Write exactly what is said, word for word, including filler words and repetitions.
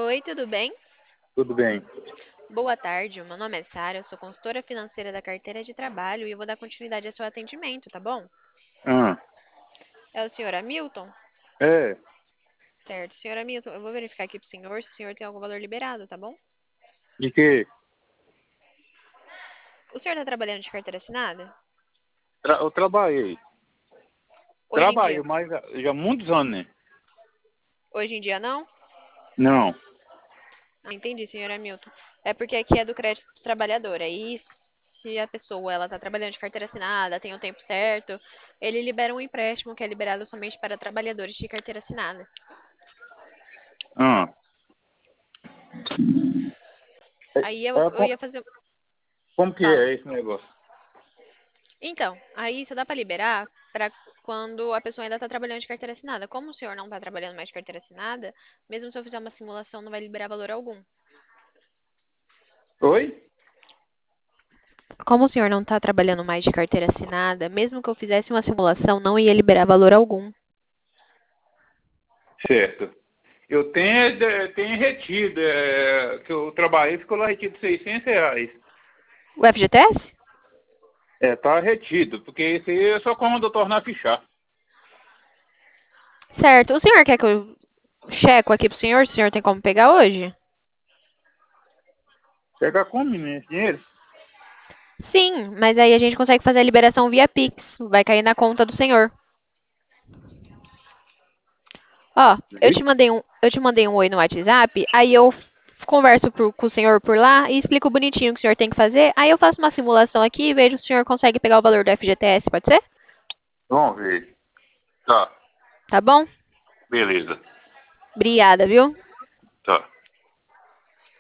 Oi, tudo bem? Tudo bem. Boa tarde, meu nome é Sara, eu sou consultora financeira da carteira de trabalho e eu vou dar continuidade ao seu atendimento, tá bom? Ah, É o senhor Hamilton? é. Certo, senhor Hamilton, eu vou verificar aqui pro senhor se o senhor tem algum valor liberado, tá bom? De quê? O senhor tá trabalhando de carteira assinada? Tra- eu trabalhei. Hoje em Trabalhei, dia? mas já, já há muitos anos, né? Hoje em dia não? Não. Ah, entendi, senhor Hamilton. É porque aqui é do crédito do trabalhador, aí se a pessoa ela tá trabalhando de carteira assinada, tem o tempo certo, ele libera um empréstimo que é liberado somente para trabalhadores de carteira assinada. Ah. É, Aí eu, é, eu co- ia fazer. como que Fala. é esse negócio? Então, aí só dá para liberar para quando a pessoa ainda está trabalhando de carteira assinada. Como o senhor não está trabalhando mais de carteira assinada, mesmo se eu fizer uma simulação, não vai liberar valor algum. Oi? Como o senhor não está trabalhando mais de carteira assinada, mesmo que eu fizesse uma simulação, não ia liberar valor algum. Certo. Eu tenho, é, tenho retido, é, que eu trabalhei, ficou lá retido seiscentos reais. O F G T S? É, tá retido, porque esse aí é só quando eu tornar a fichar. Certo. O senhor quer que eu checo aqui pro senhor? Se o senhor tem como pegar hoje? Pegar como, menino, esse dinheiro? Sim, mas aí a gente consegue fazer a liberação via Pix. Vai cair na conta do senhor. Ó, eu te mandei um, eu te mandei um oi no WhatsApp, aí eu converso por- com o senhor por lá e explico bonitinho o que o senhor tem que fazer. Aí eu faço uma simulação aqui e vejo se o senhor consegue pegar o valor do F G T S, pode ser? Vamos ver. Tá, Tá bom? beleza. Obrigada, viu? Tá.